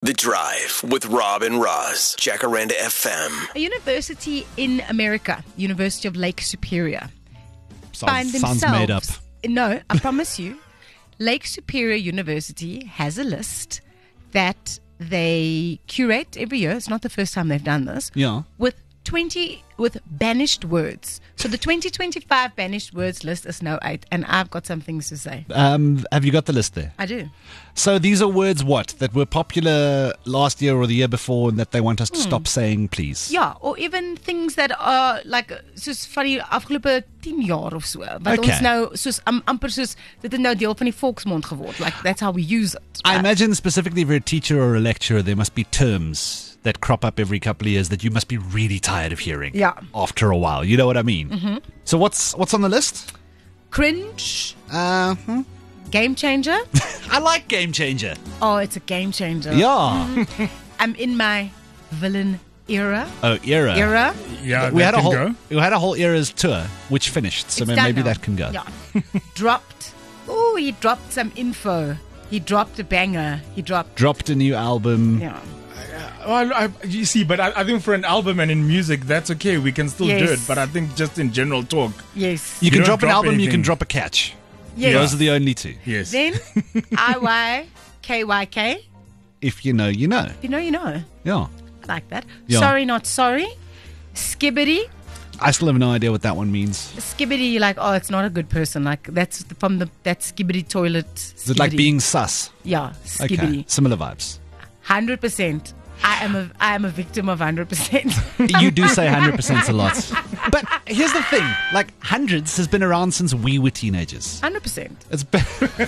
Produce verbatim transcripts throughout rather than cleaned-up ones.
The Drive with Rob and Roz, Jacaranda F M. A university in America, University of Lake Superior, find Sounds, themselves. sounds made up. No, I promise you, Lake Superior University has a list that they curate every year. It's not the first time they've done this. Yeah. With twenty with banished words. So the twenty twenty-five banished words list is now out, and I've got some things to say. Um, have you got the list there? I do. So these are words, what, that were popular last year or the year before and that they want us to stop saying, please? Ja, or even things that are like soos van die afgelope tien jaar of so. Wat Okay. ons nou soos am, amper soos dit het nou deel van die volksmond geword. Like that's how we use it. I Uh, imagine specifically for a teacher or a lecturer, there must be terms that crop up every couple of years that you must be really tired of hearing. Yeah. After a while, you know what I mean. Mm-hmm. So what's what's on the list? Cringe, Uh, game changer. I like game changer. Oh, it's a game changer. Yeah. I'm in my villain era. Oh, era. Era. Yeah, We that had a can whole go. we had a whole eras tour which finished, so It's maybe done now. that can go. Yeah. dropped. Oh, he dropped some info. He dropped a banger. He dropped. Dropped a new album. Yeah. Well, I, you see, but I, I think for an album and in music, that's okay. We can still do Yes. it. But I think just in general talk, Yes. You You can don't drop an drop album, you can anything. drop a catch. Yes. Those are the only two. yes. Then I Y K Y K. If you know, you know. You know, you know. Yeah. I like that. Yeah. Sorry, not sorry. Skibbity. I still have no idea what that one means. Skibbity, you're like, oh, it's not a good person. Like, that's from the that skibbity toilet. Is it like skibbity. being sus? Yeah, Okay. skibbity. Similar vibes. one hundred percent. I am a I am a victim of one hundred percent. You do say one hundred percent a lot. But here's the thing. Like, hundreds has been around since we were teenagers. one hundred percent. It's been...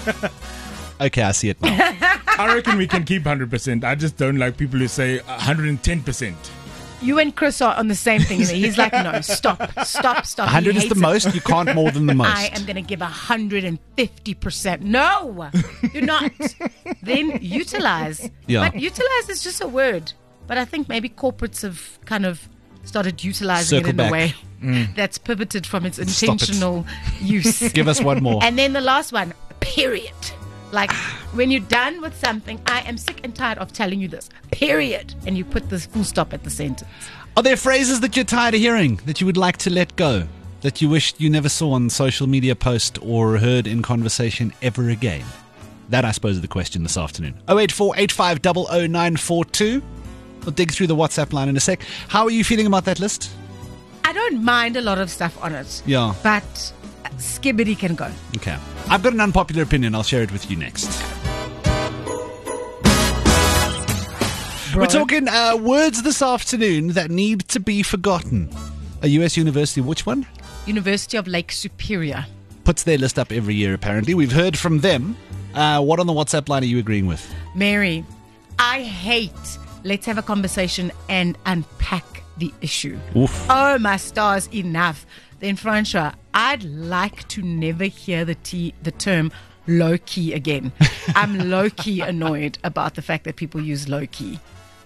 Okay, I see it now. I reckon we can keep one hundred percent. I just don't like people who say one hundred ten percent. You and Chris are on the same thing. He's like, no, stop, stop, stop. one hundred He is the hates it. most. You can't more than the most. I am going to give one hundred fifty percent. No, you're not. Then utilize. Yeah. But utilize is just a word. But I think maybe corporates have kind of started utilizing Circle it in back. a way that's pivoted from its Stop it. intentional use. Give us one more. And then the last one, period. Like when you're done with something, I am sick and tired of telling you this, period. And you put this full stop at the sentence. Are there phrases that you're tired of hearing that you would like to let go? That you wish you never saw on social media post or heard in conversation ever again? That, I suppose, is the question this afternoon. oh eight four eight five zero zero nine four two. We'll dig through the WhatsApp line in a sec. How are you feeling about that list? I don't mind a lot of stuff on it. Yeah. But skibbity can go. Okay. I've got an unpopular opinion. I'll share it with you next. Bro. We're talking uh, words this afternoon that need to be forgotten. A U S university, which one? University of Lake Superior. Puts their list up every year, apparently. We've heard from them. Uh, what on the WhatsApp line are you agreeing with? Mary, I hate let's have a conversation and unpack the issue. Oof. Oh, my stars, enough. Then, Fransha, I'd like to never hear the t- the term low-key again. I'm low-key annoyed about the fact that people use low-key.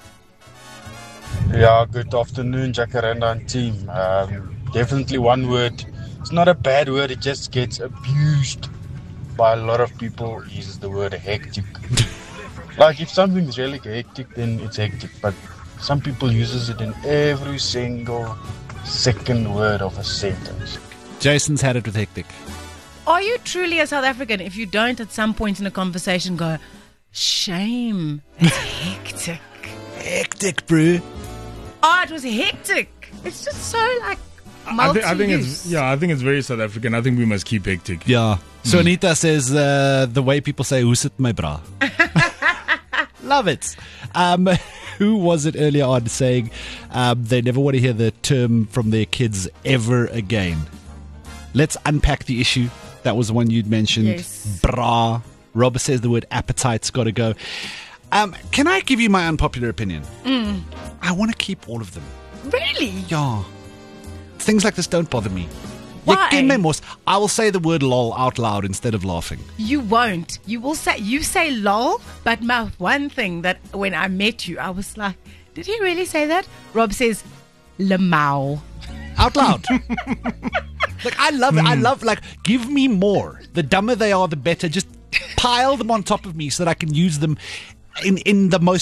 Yeah, good afternoon, Jacaranda and team. Um, definitely one word. It's not a bad word, it just gets abused by a lot of people. Uses the word hectic. Like, if something's really hectic, then it's hectic. But some people uses it in every single second word of a sentence. Jason's had it with hectic. Are you truly a South African if you don't at some point in a conversation go, shame, it's hectic? Hectic, bro. Oh, it was hectic. It's just so like I, multi thi- I think it's yeah. I think it's very South African. I think we must keep hectic. Yeah. So Anita says uh, the way people say, "Hoe sit my bra?" Love it. Um, who was it earlier on saying um, they never want to hear the term from their kids ever again? Let's unpack the issue. That was the one you'd mentioned. Yes. Bra. Rob says the word appetite's got to go. Um, can I give you my unpopular opinion? Mm. I want to keep all of them. Really? Yeah. Things like this don't bother me. Why? Jy ken my mos. I will say the word lol out loud instead of laughing. You won't. You will say you say lol, but my one thing that when I met you, I was like, did he really say that? Rob says lemau. Out loud. Like, I love it. I love, like, give me more. The dumber they are, the better. Just pile them on top of me so that I can use them in, in the most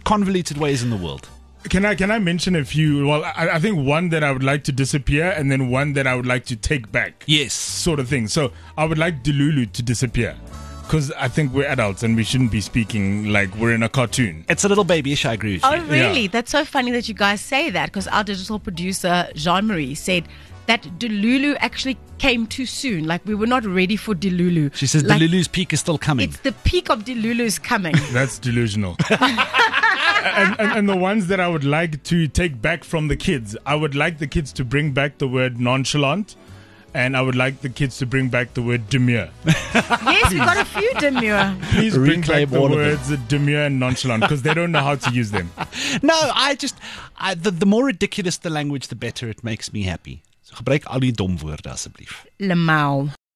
convoluted ways in the world. Can I can I mention a few? Well, I, I think one that I would like to disappear, and then one that I would like to take back. Yes. Sort of thing. So I would like Delulu to disappear, because I think we're adults and we shouldn't be speaking like we're in a cartoon. It's a little babyish, I agree with you. Oh, really? Yeah. That's so funny that you guys say that, because our digital producer, Jean-Marie, said that Delulu actually came too soon. Like, we were not ready for Delulu. She says like, Delulu's peak is still coming. It's the peak of Delulu's coming. That's delusional. and, and, and the ones that I would like to take back from the kids, I would like the kids to bring back the word nonchalant, and I would like the kids to bring back the word demure. Yes, we got a few demure. Please bring Reclaim back the all of them. words demure and nonchalant, because they don't know how to use them. No, I just I, the, the more ridiculous the language, the better it makes me happy. So gebruik al die dom woorde asseblief. Lemau.